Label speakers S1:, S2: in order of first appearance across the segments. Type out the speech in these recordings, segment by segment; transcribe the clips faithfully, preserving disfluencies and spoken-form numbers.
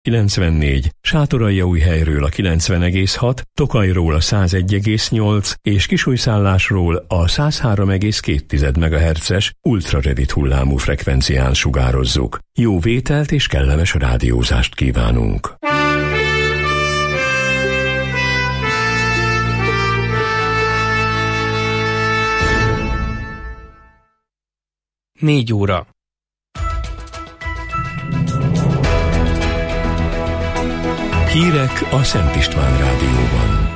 S1: kilencvennégy, Sátoraljaújhelyről a kilencven egész hat, Tokajról a száz egy egész nyolc és Kisújszállásról a száz három egész két megahertzes ultrarövid hullámú frekvencián sugározzuk. Jó vételt és kellemes rádiózást kívánunk!
S2: Négy óra.
S1: Hírek a Szent István Rádióban.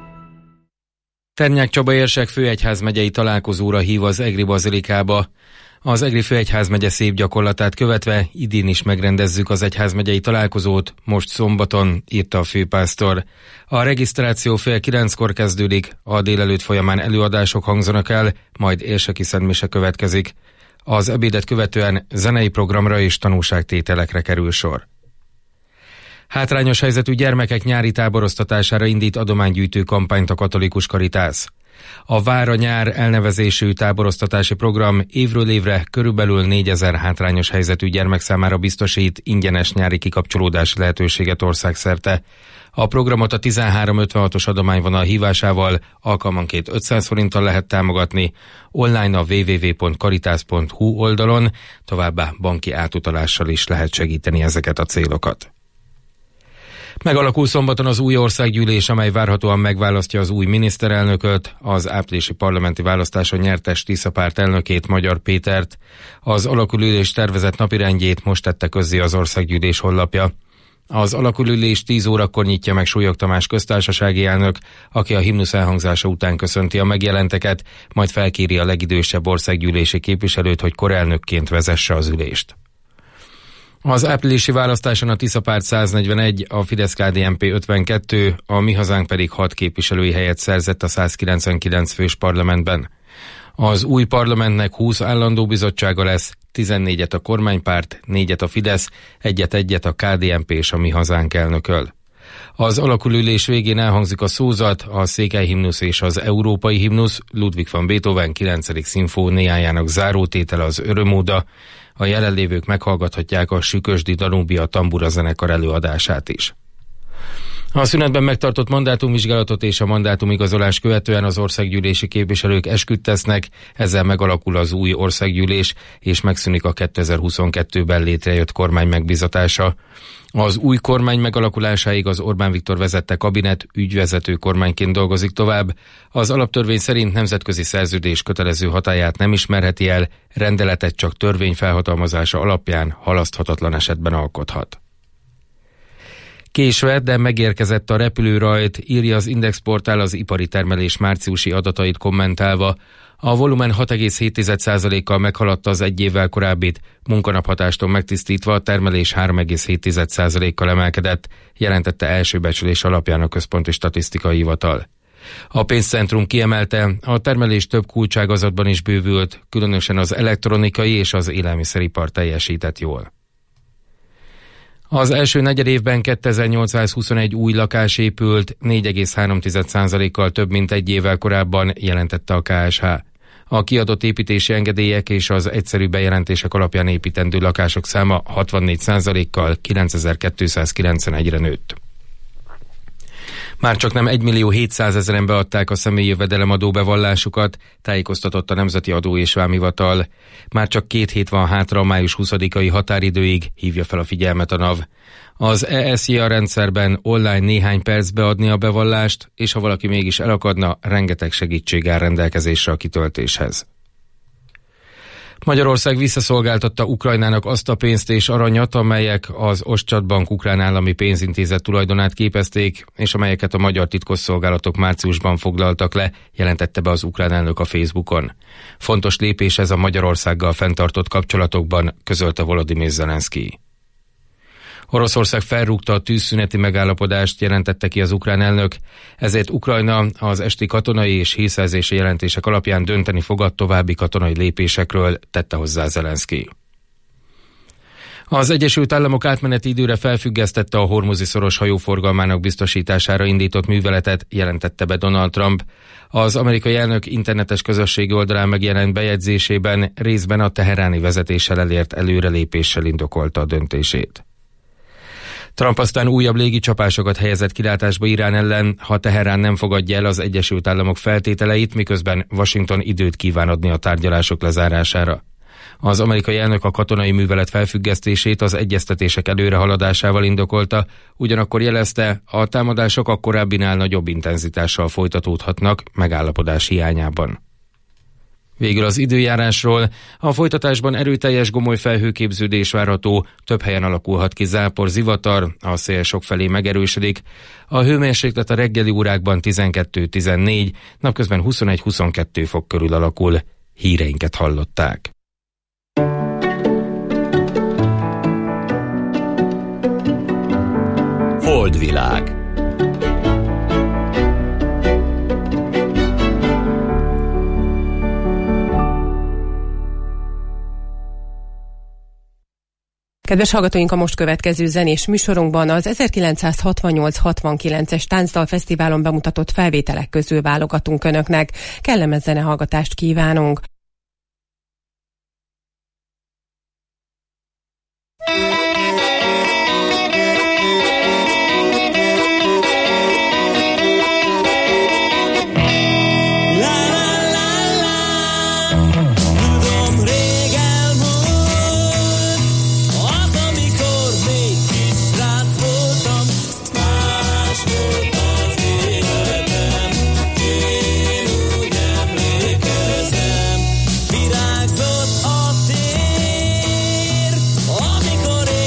S2: Ternyák Csaba érsek főegyházmegyei találkozóra hív az Egri Bazilikába. Az Egri főegyházmegye szép gyakorlatát követve idén is megrendezzük az egyházmegyei találkozót, most szombaton, írta a főpásztor. A regisztráció fél kilenckor kezdődik, a délelőtt folyamán előadások hangzanak el, majd érseki szentmise következik. Az ebédet követően zenei programra és tanúságtételekre kerül sor. Hátrányos helyzetű gyermekek nyári táboroztatására indít adománygyűjtő kampányt a Katolikus Karitász. A Vár a nyár elnevezésű táboroztatási program évről évre körülbelül négyezer hátrányos helyzetű gyermek számára biztosít ingyenes nyári kikapcsolódási lehetőséget országszerte. A programot a tizenhárom ötvenhatos adományvonal hívásával alkalmanként ötszáz forinttal lehet támogatni, online a double-u double-u double-u pont caritas pont hu oldalon, továbbá banki átutalással is lehet segíteni ezeket a célokat. Megalakul szombaton az új országgyűlés, amely várhatóan megválasztja az új miniszterelnököt, az áprilisi parlamenti választáson nyertes Tisza párt elnökét, Magyar Pétert. Az alakulülés tervezett napirendjét most tette közzé az országgyűlés honlapja. Az alakulülés tíz órakor nyitja meg Súlyog Tamás köztársasági elnök, aki a himnusz elhangzása után köszönti a megjelenteket, majd felkéri a legidősebb országgyűlési képviselőt, hogy korelnökként vezesse az ülést. Az áprilisi választáson a Tisza párt száznegyvenegy, a Fidesz-ká dé en pé ötvenkettő, a Mi Hazánk pedig hat képviselői helyet szerzett a száz kilencvenkilenc fős parlamentben. Az új parlamentnek húsz állandó bizottsága lesz, tizennégyet a kormánypárt, négyet a Fidesz, egyet-egyet a ká dé en pé és a Mi Hazánk elnököl. Az alakulülés végén elhangzik a szózat, a székely himnusz és az európai himnusz, Ludwig van Beethoven kilencedik szimfóniájának zárótétele az Örömóda. A jelenlévők meghallgathatják a Sükösdi Danubia tambura zenekar előadását is. A szünetben megtartott mandátumvizsgálatot és a mandátumigazolás követően az országgyűlési képviselők esküt tesznek, ezzel megalakul az új országgyűlés, és megszűnik a kétezer-huszonkettőben létrejött kormány megbízatása. Az új kormány megalakulásáig az Orbán Viktor vezette kabinet ügyvezető kormányként dolgozik tovább. Az alaptörvény szerint nemzetközi szerződés kötelező hatályát nem ismerheti el, rendeletet csak törvény felhatalmazása alapján halaszthatatlan esetben alkothat. Késve, de megérkezett a repülőrajt, írja az Index portál az ipari termelés márciusi adatait kommentálva. A volumen hat egész hét százalékkal meghaladta az egy évvel korábbit, munkanaphatástól megtisztítva a termelés három egész hét százalékkal emelkedett, jelentette első becslés alapján a Központi Statisztikai Hivatal. A pénzcentrum kiemelte, a termelés több kulcságazatban is bővült, különösen az elektronikai és az élelmiszeripar teljesített jól. Az első negyedévben kétezer-nyolcszázhuszonegy új lakás épült, négy egész három százalékkal több, mint egy évvel korábban, jelentette a ká es há. A kiadott építési engedélyek és az egyszerű bejelentések alapján építendő lakások száma hatvannégy százalékkal kilencezer-kétszázkilencvenegyre nőtt. Már csak nem egymillió hétszázezeren beadták a személyi jövedelemadó bevallásukat, tájékoztatott a Nemzeti Adó és Vámhivatal. Már csak két hét van hátra a május huszadikai határidőig, hívja fel a figyelmet a NAV. Az é es jé á rendszerben online néhány perc beadni a bevallást, és ha valaki mégis elakadna, rengeteg segítség áll rendelkezésre a kitöltéshez. Magyarország visszaszolgáltatta Ukrajnának azt a pénzt és aranyat, amelyek az Ostjatbank ukrán állami pénzintézet tulajdonát képezték, és amelyeket a magyar titkosszolgálatok márciusban foglaltak le, jelentette be az ukrán elnök a Facebookon. Fontos lépés ez a Magyarországgal fenntartott kapcsolatokban, közölte Volodymyr Zelenszkij. Oroszország felrúgta a tűzszüneti megállapodást, jelentette ki az ukrán elnök, ezért Ukrajna az esti katonai és hírszerzési jelentések alapján dönteni fog további katonai lépésekről, tette hozzá Zelenszkij. Az Egyesült Államok átmeneti időre felfüggesztette a Hormuzi-szoros hajóforgalmának biztosítására indított műveletet, jelentette be Donald Trump. Az amerikai elnök internetes közösségi oldalán megjelent bejegyzésében részben a teheráni vezetéssel elért előrelépéssel indokolta a döntését. Trump aztán újabb légicsapásokat helyezett kilátásba Irán ellen, ha Teherán nem fogadja el az Egyesült Államok feltételeit, miközben Washington időt kíván adni a tárgyalások lezárására. Az amerikai elnök a katonai művelet felfüggesztését az egyeztetések előrehaladásával indokolta, ugyanakkor jelezte, a támadások a korábbinál nagyobb intenzitással folytatódhatnak megállapodás hiányában. Végül az időjárásról. A folytatásban erőteljes gomoly felhőképződés várható, több helyen alakulhat ki zápor, zivatar, a szél sokfelé megerősödik. A hőmérséklet a reggeli órákban tizenkettő-tizennégy, napközben huszonegy-huszonkettő fok körül alakul. Híreinket hallották.
S3: Holdvilág.
S4: Kedves hallgatóink, a most következő zenés műsorunkban az ezerkilencszázhatvannyolc-hatvankilences Táncdalfesztiválon bemutatott felvételek közül válogatunk önöknek. Kellemes zenehallgatást kívánunk!
S5: Virágzott a tér, amikor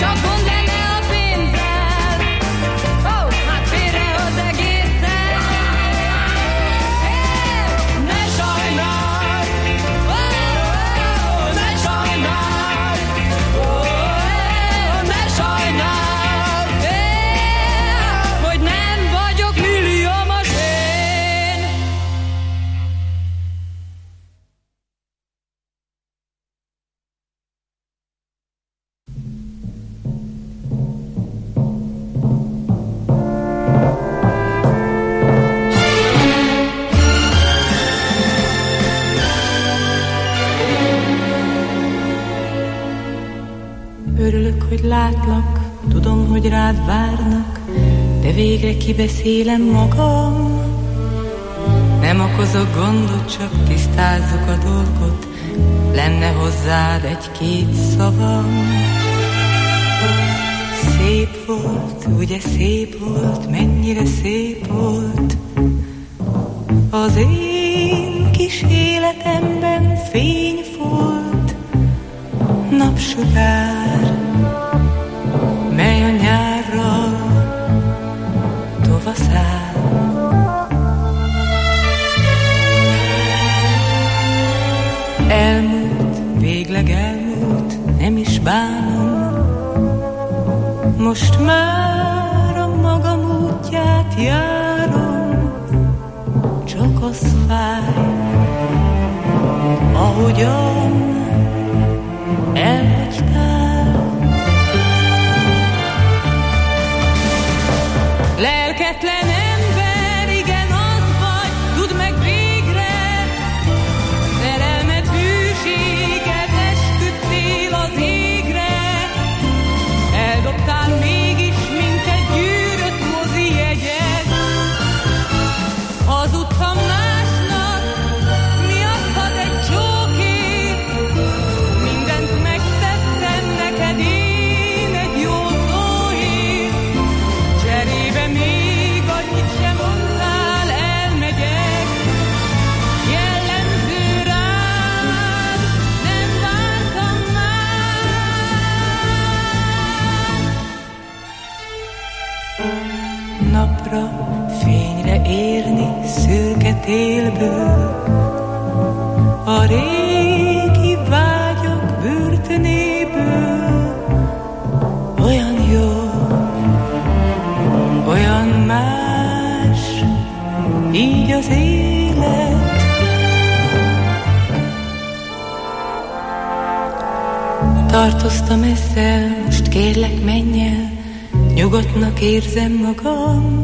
S3: Örülök, hogy látlak, tudom, hogy rád várnak, de végre kibeszélem magam. Nem okozok gondot, csak tisztázzuk a dolgot, lenne hozzád egy-két szavam. Szép volt, ugye szép volt, mennyire szép volt az én kis életemben fény volt, napsugár, mely a nyárra tovaszáll. Elmúlt, végleg elmúlt, nem is bánom, most már a magam útját járom, csak az fáj, ahogyan elhagytál. Lelketlen ember, igen, az vagy, tudd meg végre, szerelmet, hűséget esküdtél az égre, eldobtál mégis, mint egy gyűrött mozi jegyet, hazudtam másnak, mi adhat egy csókért, mindent megtettem neked én egy jó szóért, cserébe még annyit sem mondtál, elmegyek, jellemző rád, nem vártam már. Napra, fényre érni szürke télből, a régi vágyak börtönéből, olyan jó, olyan más, így az élet. Tartoztam ezzel, most kérlek menj el, nyugodtnak érzem magam.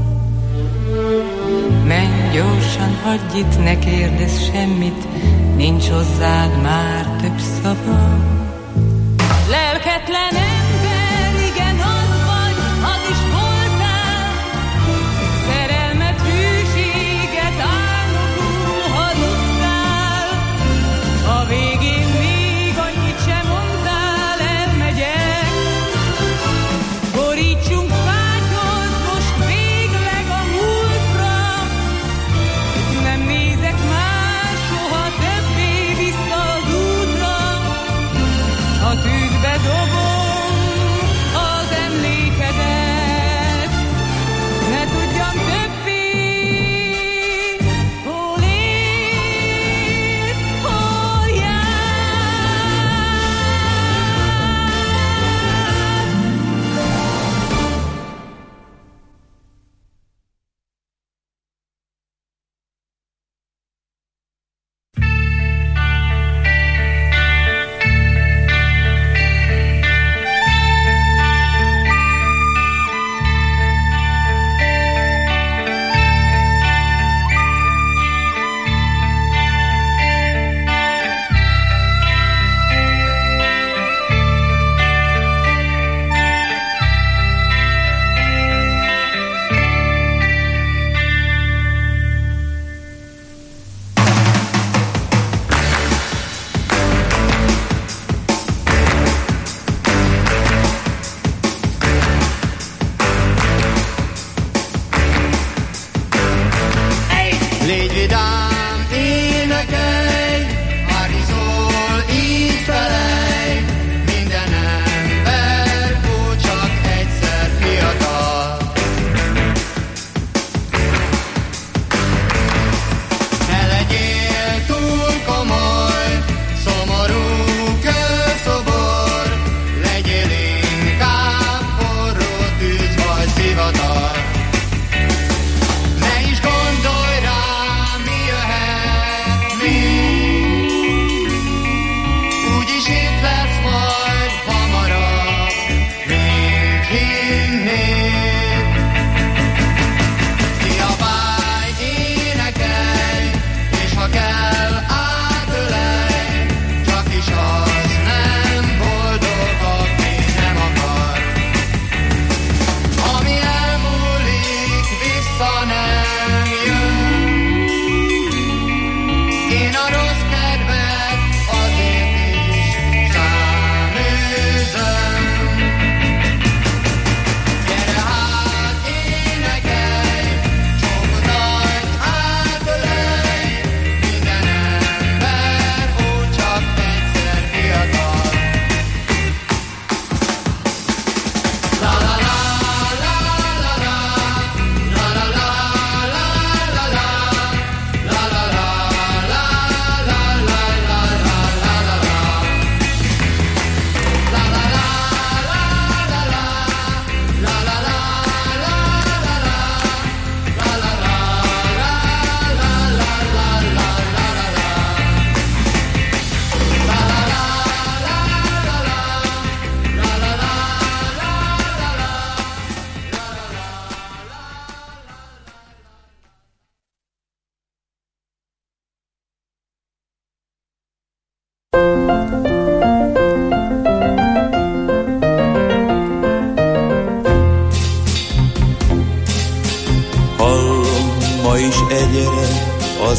S3: Menj gyorsan, hagyj itt, ne kérdezz semmit, nincs hozzád már több szavam. Lelketlen ember, igen, az vagy, az is voltál, szerelmet, hűséget álmodul hazudtál, a végén még annyit sem mondtál, elmegyek, borítsunk fátyot most végleg a múltra, nem nézek már soha többé vissza az útra, a tűzbe dobom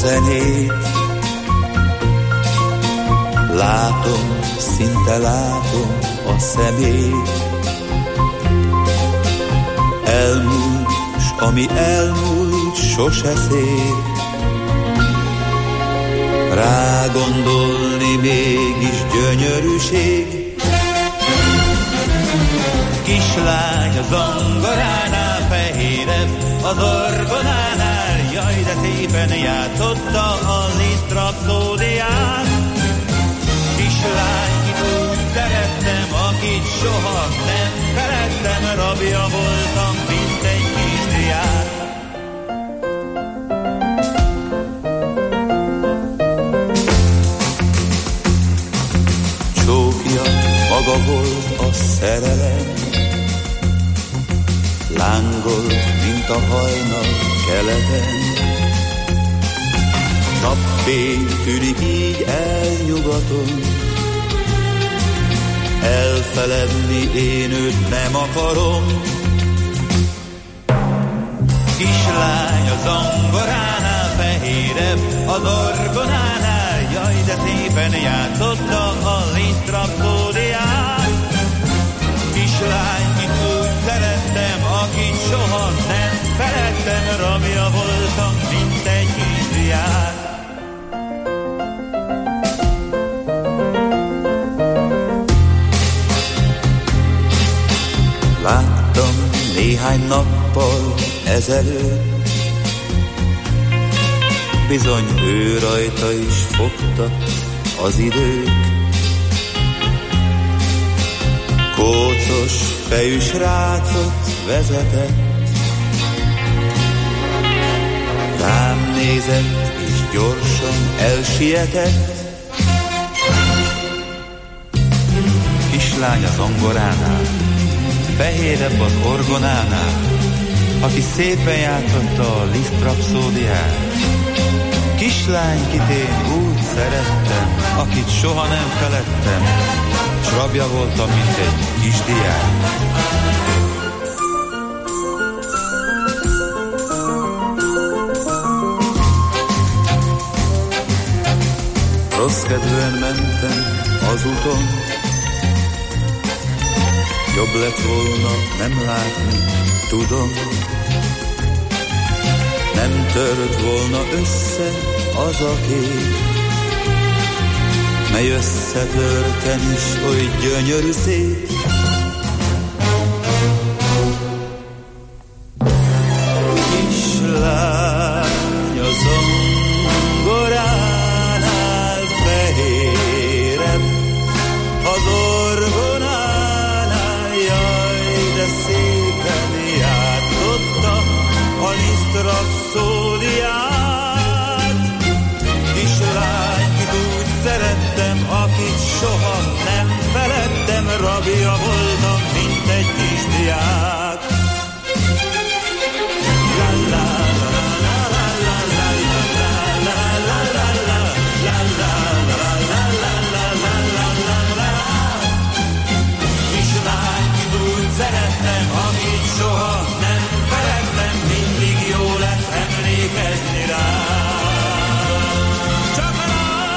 S5: zenét. Látom, szinte látom a szemét. Elmúlt, s ami elmúlt, sose szép. Rágondolni mégis gyönyörűség. Kislány a zongoránál fehérebb, az orgonánál, jaj, de szépen játszotta a Liszt rapszódiát. Kislány, kit úgy szerettem, akit soha nem feledtem, rabja voltam, mint egy kisdiák. Csókja maga volt a szerelem, lángol, mint a hajnal keleten. Napfény tűnik így elnyugaton, elfeledni én őt nem akarom. Kislány a zongoránál fehérebb, az orgonánál, jaj, de szépen játszotta a Liszt rapszódiát. Kislány, kit úgy szerettem, akit soha nem feledtem, rabja voltam, mint egy kisdiák. Láttam néhány nappal ezelőtt, bizony ő rajta is fogta az idők. Kócos fejű srácot vezetett, rám nézett és gyorsan elsietett. Kislány a zongoránál, fehérebb az orgonánál, aki szépen játszotta a Liszt rapszódiát. Kislány, kit én úgy szerettem, akit soha nem feledtem, s rabja voltam, mint egy kisdiák. Rossz kedvűen mentem az úton, jobb lett volna nem látni, tudom. Nem tört volna össze az a kép, mely összetörten is oly gyönyörű szép. Kislány a zongoránál fehérebb, az orgonánál, jaj, de szépen játszotta a Liszt rapszódiát. Kislány, kit úgy szerettem, akit soha nem feledtem, rabja voltam, mint egy kisdiák. La la la la la la la la la la la la la la la la la la. Kislány, kit úgy szerettem, akit soha nem feledtem, mindig jó lesz emlékezni rá. Csak rá!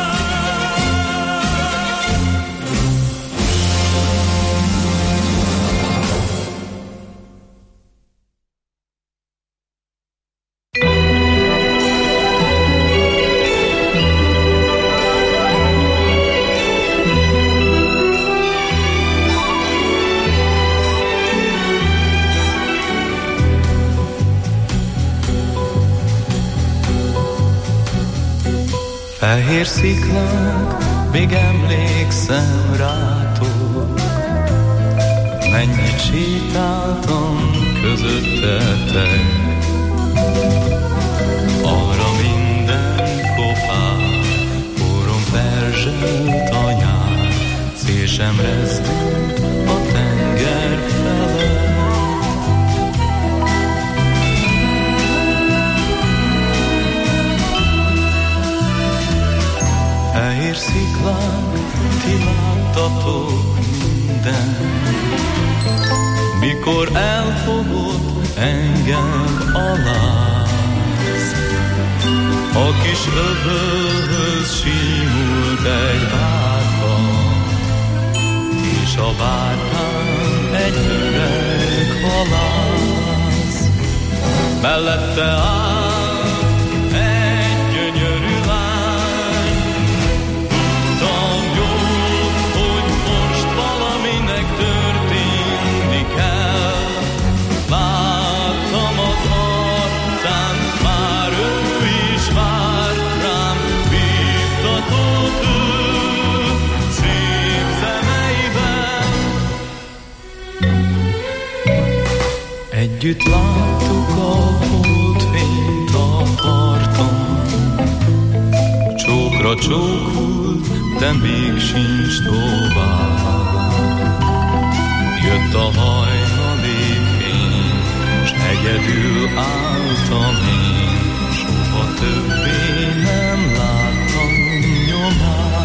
S6: Fehér sziklák, még emlékszem rátok, mennyit sétáltam közöttetek. Arra minden kopár, forrom perzselt anyár, szél sem rezdült a tenger fele. Fehér sziklán, ti láttatok minden, mikor elfogott engem a láz. A kis öbölhöz simult egy bárka, és a bárkán egy öreg halász. Mellette áll egy gyönyörű lány. Tudtam jól, hogy most valaminek történni kell. Láttam az arcán, már ő is várt rám. Bíztatott ő szép szemeiben. Együtt láttuk a holdfényt a parton. Csókra csókult, de még sincs tovább. Jött a hajnali fény, s egyedül álltam én. Soha többé nem láttam nyomát.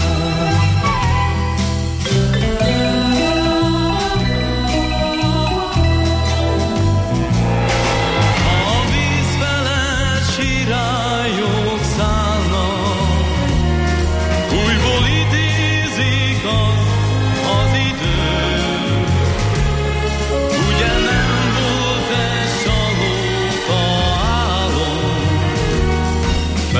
S6: Rályok szállnak, újból idézik az, az idő. Ugye nem volt ez csalóka álom,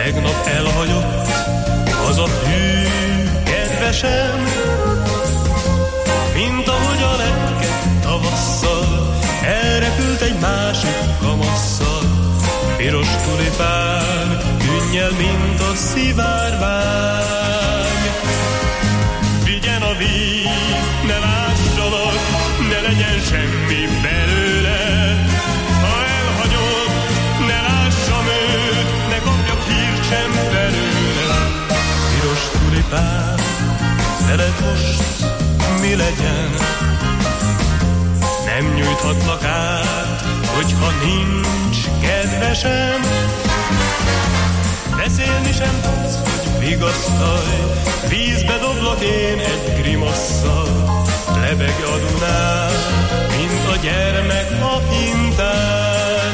S6: tegnap elhagyott az a hű kedvesem, mint ahogy a lepke tavasszal elrepült egy másik kamasszal. Piros tulipán, künnyel, mint a szivárvány. Vigyen a víz, ne lássalak, ne legyen semmi belőle. Ha elhagyod, ne lássam őt, ne kapjak hírt sem belőle. Piros tulipán, veled most mi legyen? Nem nyújthatlak át, hogyha nincs kedvesem. Beszélni sem tudsz, hogy vigasztalj, vízbe doblak én egy grimasszal. Lebeg a Dunán, mint a gyermek a hintán.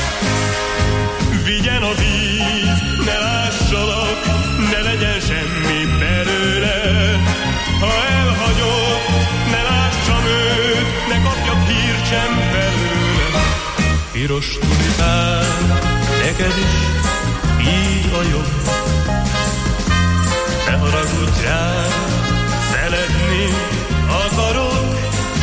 S6: Vigyen a víz, ne lássalak, ne legyen semmi belőle. Ha elhagyod, ne lássam őt, ne kapjak hírt sem belőle. Piros tulipán, neked is így a jobb. Ne haragudj rám, szeretni akarok.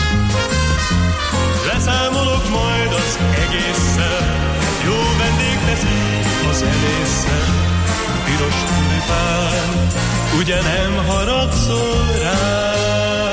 S6: Leszámolok majd az egésszel, jó vendég teszik a zenésszel. Piros tulipán, ugye nem haragszol rám?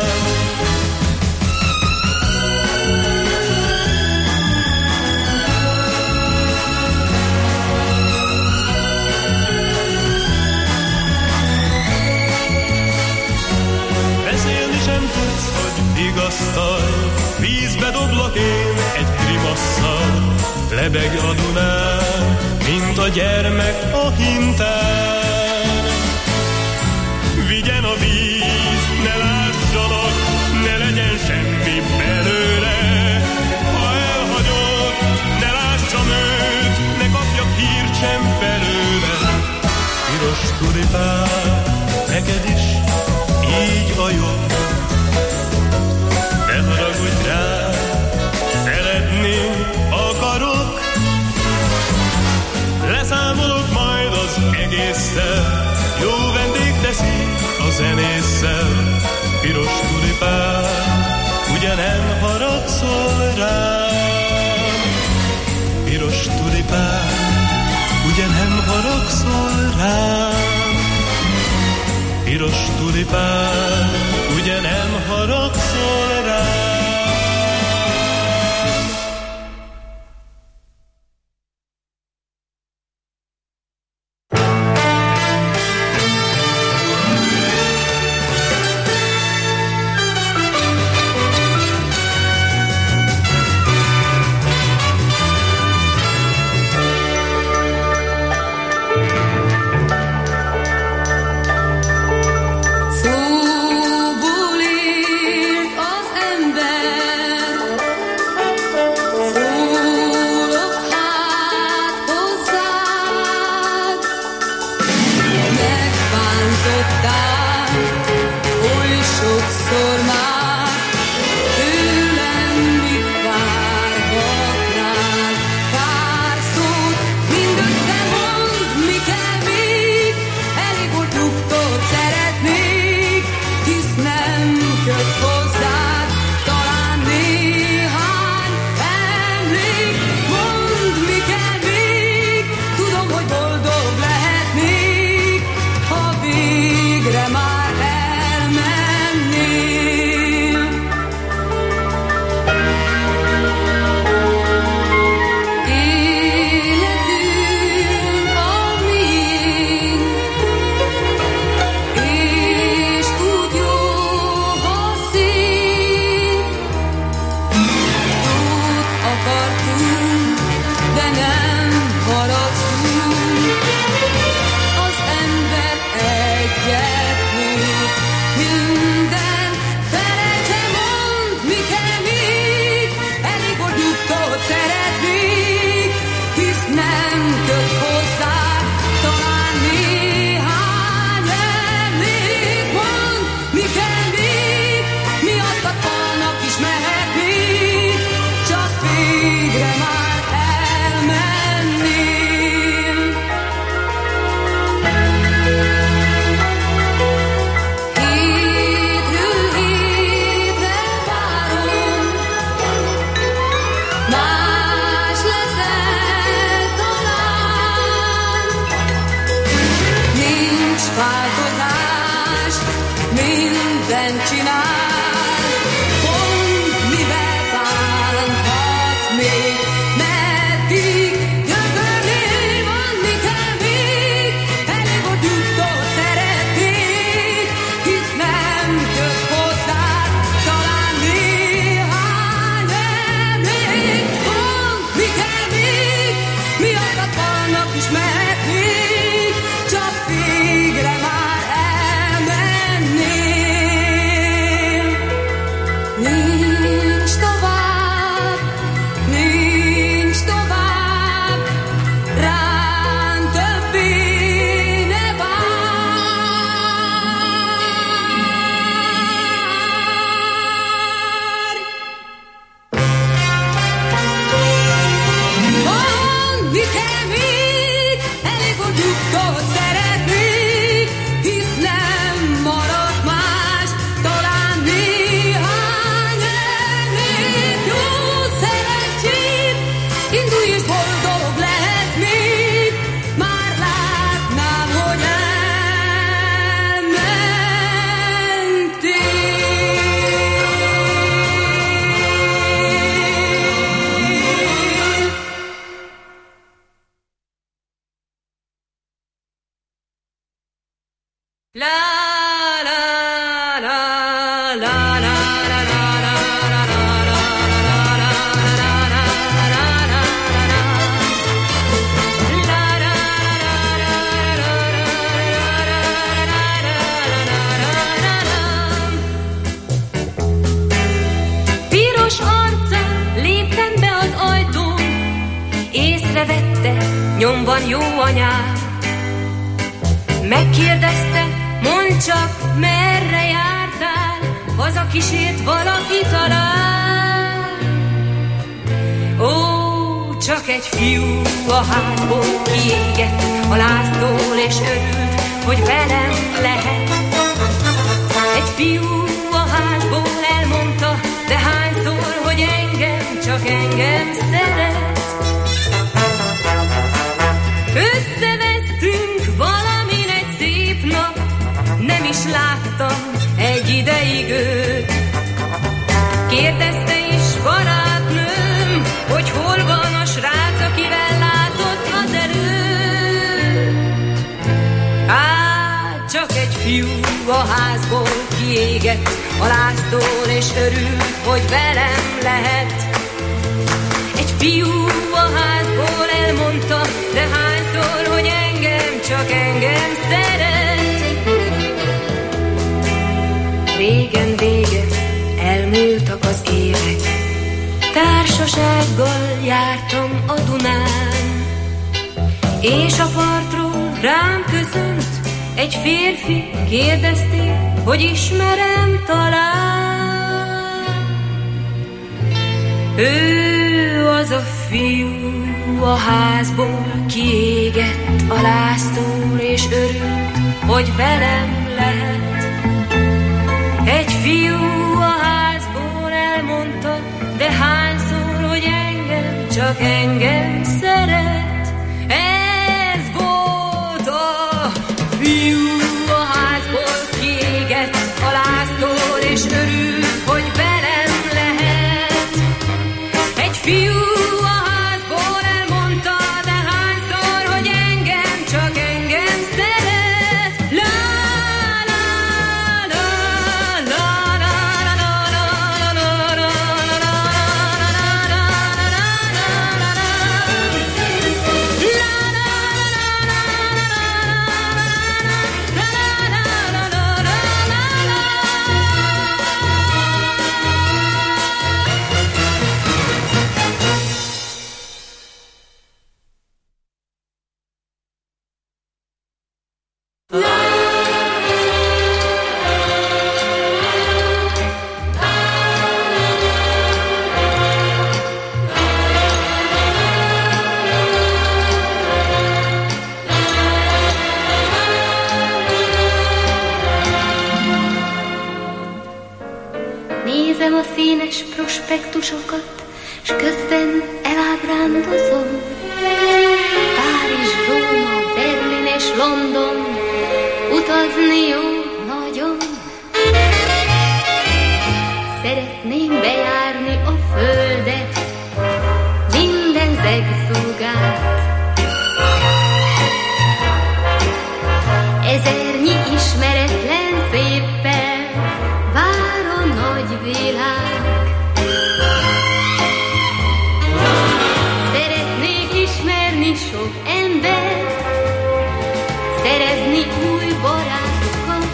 S6: Beszélni sem tudsz, hogy vigasztalj, vízbe doblak én egy grimasszal. Lebeg a Dunán, mint a gyermek a hintán. Vigyen a víz, ne lássalak, ne legyen semmi belőle. Ha elhagyod, ne lássam őt, ne kapjak hírt sem belőle. Piros tulipán, neked is így a jobb. Ne haragudj rá, szeretni akarok. Leszámolok majd az egésszel, jó vendég teszi a zenésszel. Piros tulipán, ugye nem haragszol rám? Piros tulipán, ugye nem haragszol rám? Piros tulipán, ugye nem haragszol rám?
S7: Szóból élt az ember. változás, mindent csinál, pont mivel bánhat még, meddig gyötörni van, mi kell még, elég ott jutott szeretnék, hisz nem köt hozzád, talán néhány emlék, pont mi kell még, miattat vannak is mehetnék, csak végre már elmennél. Nincs tovább, nincs tovább, rám többé ne várj. Van, mi kell még, elég, hogy nyugtot szeretnék, hisz nem marad más, talán néhány emlék. Jó szerencsét, indulj és boldog lehetnék, már látnám, hogy elmentél. La la la la la la la la
S8: Piros arccal léptem be az ajtón, észrevette, nyomban jó anyám. Megkérdezte, mondd csak, merre jártál, hazakísért valaki talán. Ó, csak egy fiú a házból kiégett a láztól, és örült, hogy velem lehet. Egy fiú a házból elmondta, de hányszor, hogy engem, csak engem szeret. Összevesztünk valamin egy szép nap, nem is láttam egy ideig őt. Kérdezte is barátnőm, hogy hol van a srác, akivel látott az előtt. Á, csak egy fiú a házból kiégett a láztól, és örül, hogy velem lehet. Egy fiú a házból elmondta, de hányszor, hogy engem, csak engem szeret. Régen vége, elmúltak az évek, társasággal jártam a Dunán, és a partról rám köszönt egy férfi, kérdezték, hogy ismerem talán. Ő az a fiú a házból kiégett a láztól, és örült, hogy velem lehet. Egy fiú a házból elmondta, de hányszor, hogy engem, csak engem szeret. Ez volt a fiú a házból kiégett a láztól, és örült, hogy velem lehet. Egy fiú a házból elmondta, de hányszor, hogy engem, csak engem szeret. La la la la la la la la la
S9: Nézem a színes prospektusokat, s közben elábrándozom. Párizs, Róma, Berlin és London, utas Utazni jó nagyon, szeretném bejárni a földet, minden zegszúgát. Ezernyi ismeretlen széppel vár a nagy világ. Szeretnék ismerni sok embert, szerezni új barátokat,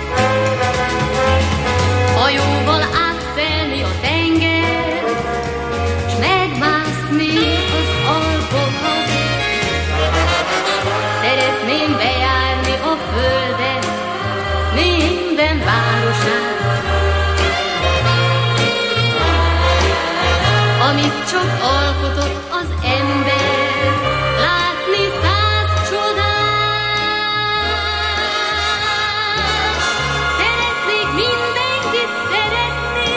S9: hajóval átszelni a tengert, s megmászni az Alpokat. Szeretném bejárni a földet, minden városát, amit csak alkotott az ember, látni száz csodát. Szeretnék mindenkit szeretni,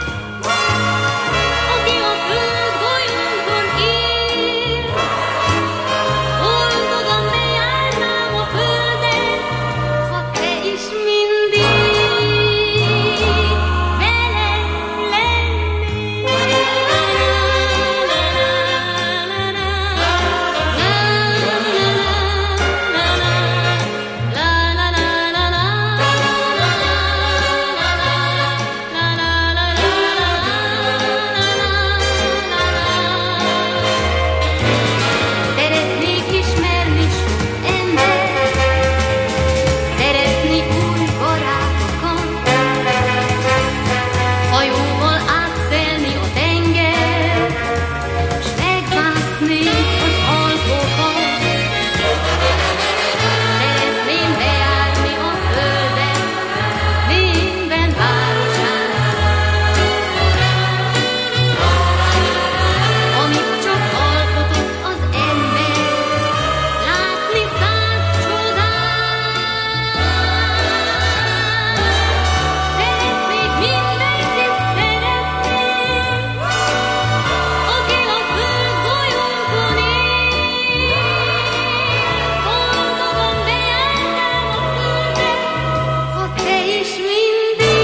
S9: aki a föld golyónkon él. Boldogan bejárnám a földet, ha te is mindig velem lennél. Szeretnék ismerni sok embert, szerezni új barátokat, hajóval átszelni a tengert, s megmászni az Alpokat. Szeretném bejárni a földet, minden városát, amit csak alkotott az ember, látni száz csodát. Szeretnék mindenkit szeretni, aki a föld golyónkon él. Boldogan bejárnám a földet, ha te is mindig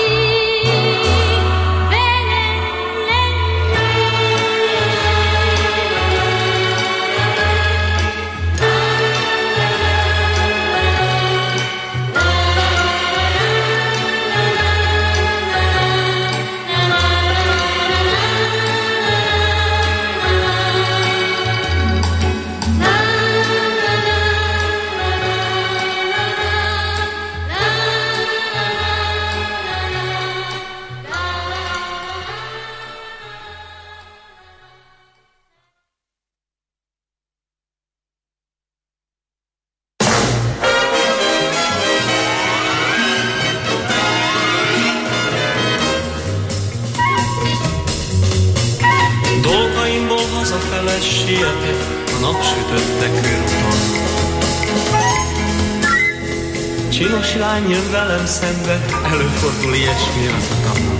S9: velem
S6: Dolgaimból hazafele sietek a napsütötte körúton. Csinos lány jön velem szembe, előfordul ilyesmi az utamon.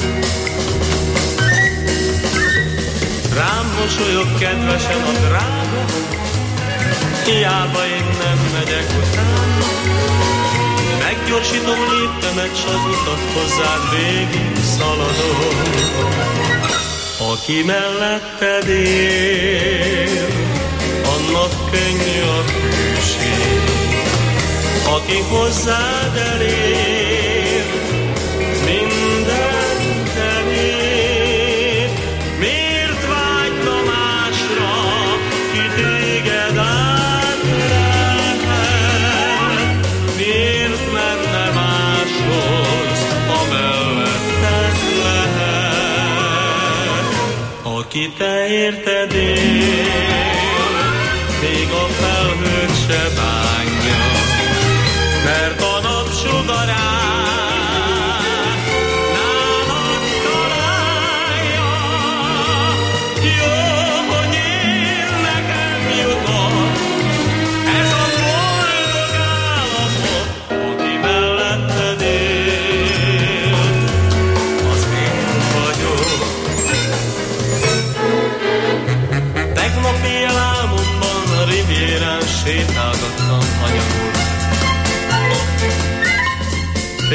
S6: Rám mosolyog kedvesen a drága, hiába én nem megyek utána. Meggyorsítom léptemet, s az utat hozzád végig szaladom. Aki melletted él, annak könnyű a hűség. Aki hozzád elér, mindent elér. Miért vágyna másra, ki téged átlát? Miért menne máshoz, ha melletted lehet? Aki te érted él, még a felhőt se bánja, mert a napsugarát nálad találja. Jó, hogy én nekem jutott ez a boldog állapot. Aki melletted él, az én vagyok.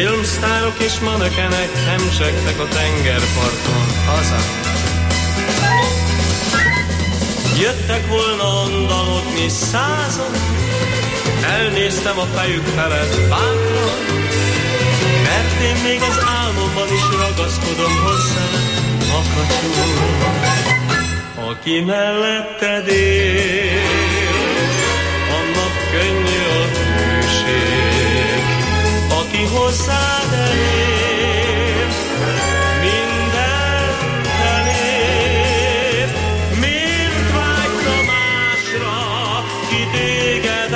S6: Filmsztárok és manekenek hemzsegtek a tengerparton haza. Jöttek volna andalodni százan, elnéztem a fejük felett bátran, mert én még az álmomban is ragaszkodom hozzá, makacsul, aki melletted él, annak könnyű a hűség, aki hozzád elér, mindent elér. Miért vágyna másra, ki téged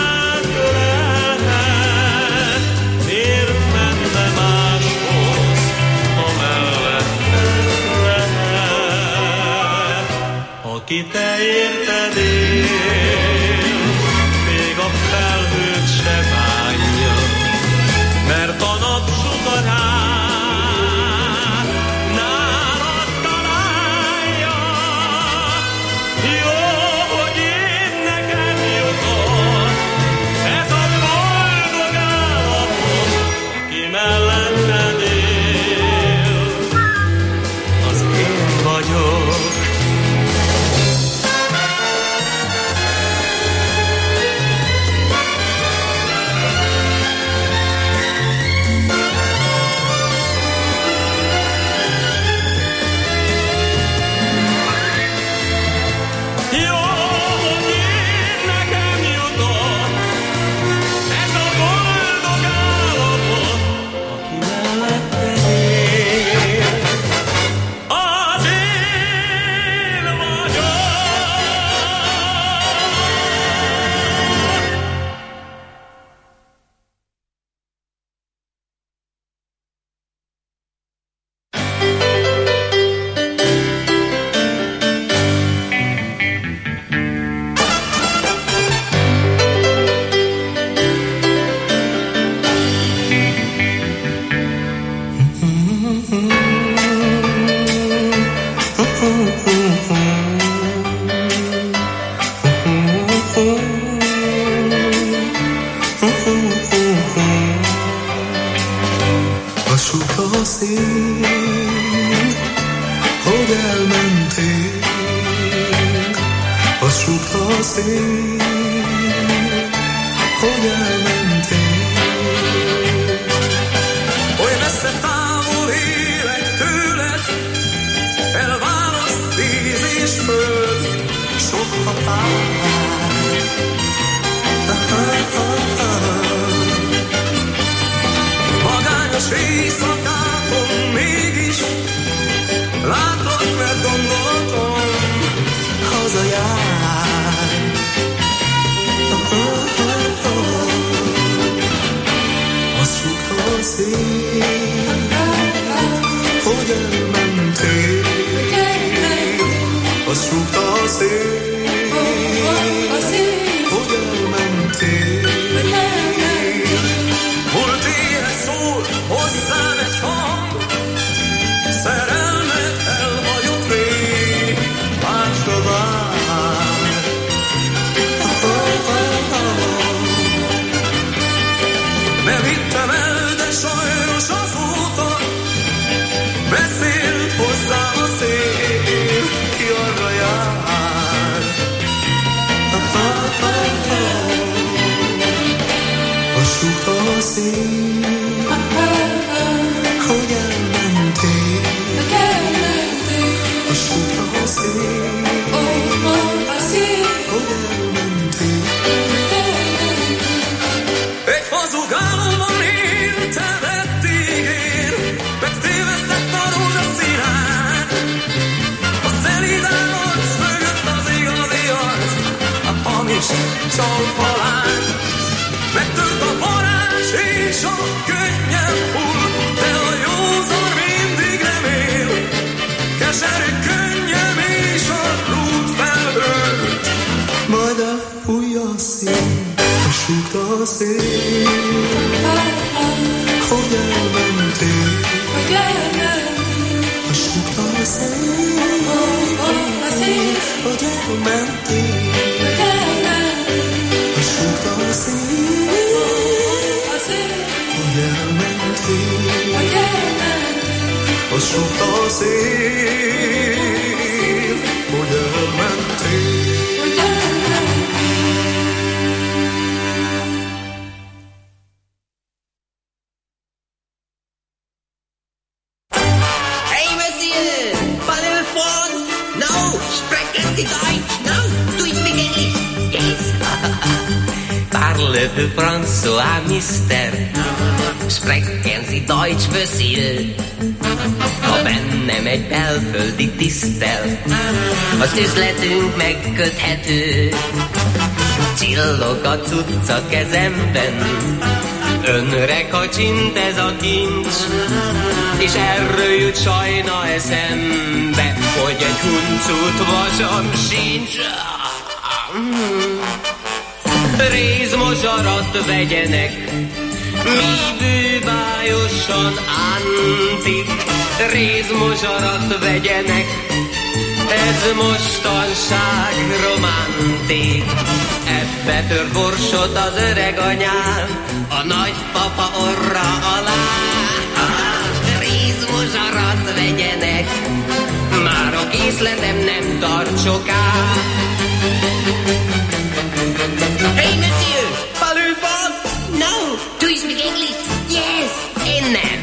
S6: átölelhet? Miért menne máshoz, ha melletted lehet? Aki te érted él, még a felhőt se bánja, mert a napsugarát nálad találja. Jó, hogy én nekem jutott ez a boldog állapot, aki melletted él, az én vagyok.
S10: Hogy elmentél, azt súgta a szél, hogy elmentél.
S11: Parle François, Mister, sprechen Sie Deutsch, Monsieur? Ha bennem egy belföldi tisztel, az üzletünk megköthető. Csillog a cucc a kezemben, önre kacsint ez a kincs, és erről jut sajna eszembe, hogy egy huncut vasam sincs. Rézmosarat vegyenek, mi bűbájosan antik. Rézmosarat vegyenek, ez mostanság romantik. Ebbe tör borsot az öreg anyám, a nagypapa orra alá. Rézmosarat vegyenek, már a készletem nem tart soká. Hey, monsieur! Parlez France? No! Do you speak English? Yes! Én nem.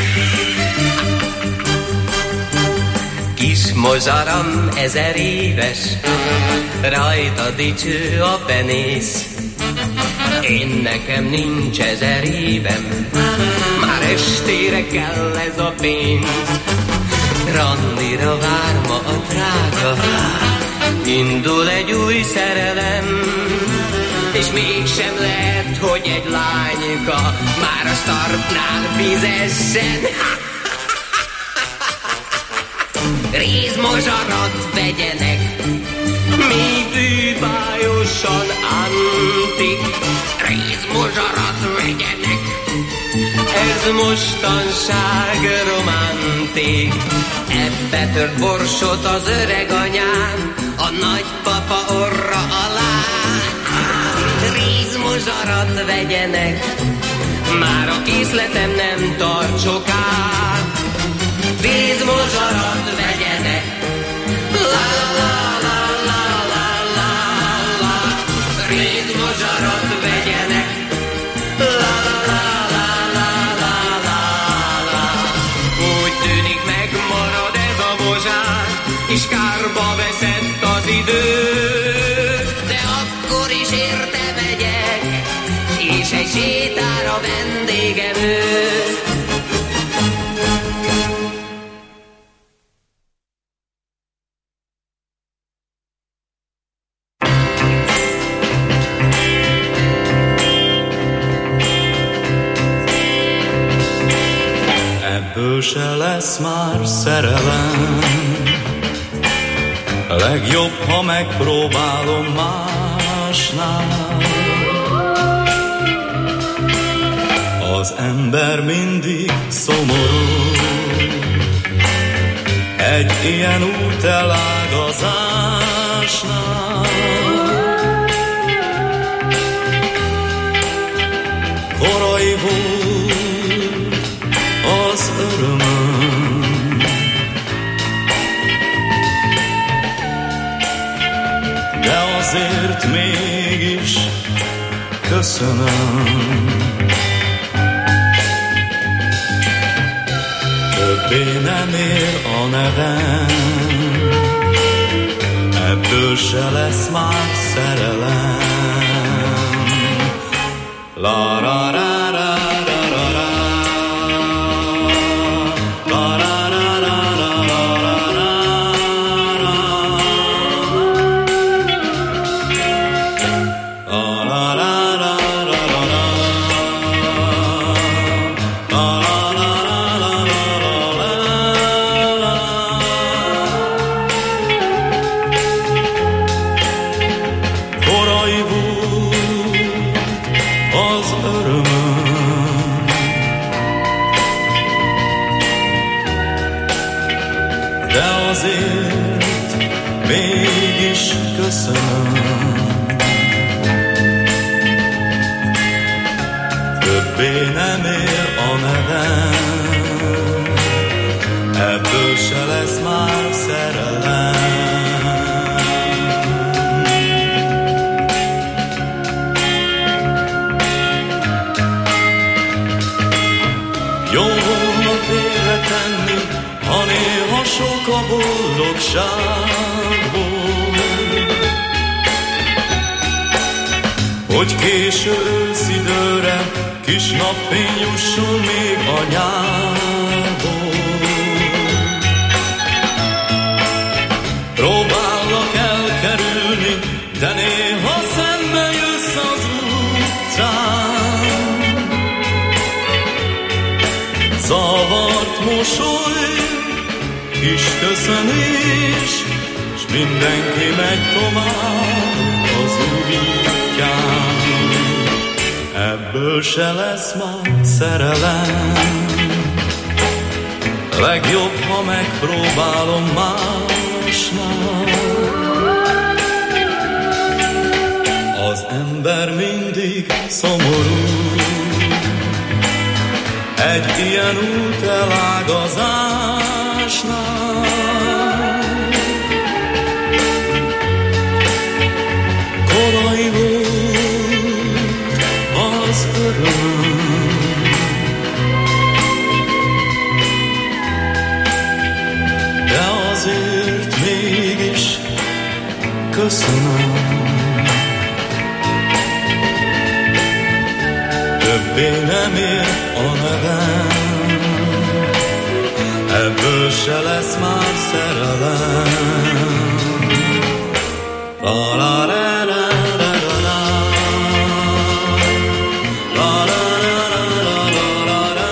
S11: Kis mozaram ezer éves, rajta dicső a penész. Én nekem nincs ezer évem, már estére kell ez a pénz. Randira vár ma a drága, indul egy új szerelem, és mégsem lehet, hogy egy lányka már a startnál fizessen. Rézmosarat vegyenek, mi bűbájosan antik. Rézmosarat vegyenek, ez mostanság romantik. Ebbe tört borsot az öreg anyám, a nagypapa orra alá. Rézmosarat vegyenek, már a készletem nem tart soká. Rézmosarat vegyenek, la la la la la la la. Rézmosarat vegyenek, la la la la la la la. Úgy tűnik megmarad ez a mozsár, és kárba veszett az idő. De akkor is érte megyek, és egy sétára vendégem ő.
S10: Ebből se lesz már szerelem, legjobb, ha megpróbálom másnál. Az ember mindig szomorú egy ilyen útelágazásnál. Korai volt az örömöm, de azért mégis köszönöm. Többé nem ér a nevem, ebből se lesz már szerelem. La ra ra ra ra ra ra. Többé nem ér a nevem, ebből se lesz már szerelem. Jó volna félretenni, ha néha sok a boldogságból, hogy késő őszidőre kis napfény jusson még a nyárból. Próbálok elkerülni, de néha szembe jössz az utcán. Zavart mosoly, kis köszönés, s mindenki megy tovább az útján. Ebből se lesz már szerelem, legjobb, ha megpróbálom másnál. Az ember mindig szomorú egy ilyen út elágazásnál. Korai volt az öröm, de azért mégis köszönöm. Többé nem ér a nevem, ebből se lesz már szerelem. La la la la la la, la la la la la la la,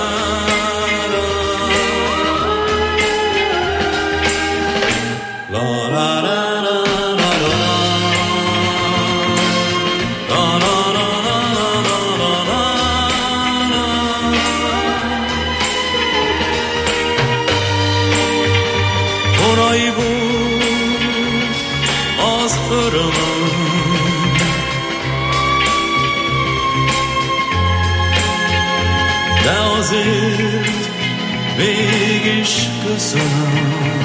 S10: la la la la la la, la la la la la. Korai volt az örömöm, de azért mégis köszönöm.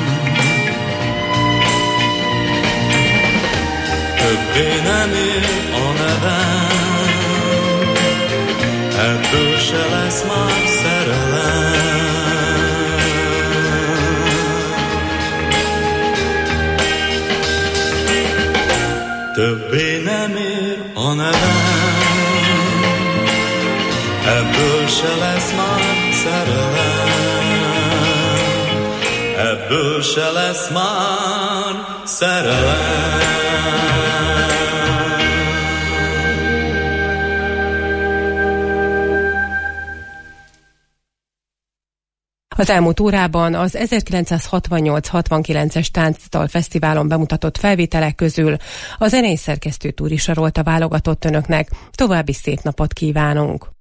S10: Többé nem ér a nevem, ebből se lesz már szerelem. Többé nem ér a nevem, ebből se lesz már szerelem. Ebből se lesz már szerelem.
S4: Az elmúlt órában az ezerkilencszázhatvannyolc hatvankilences Táncdal Fesztiválon bemutatott felvételek közül a zenei szerkesztő Túri Sarolta válogatott önöknek. További szép napot kívánunk!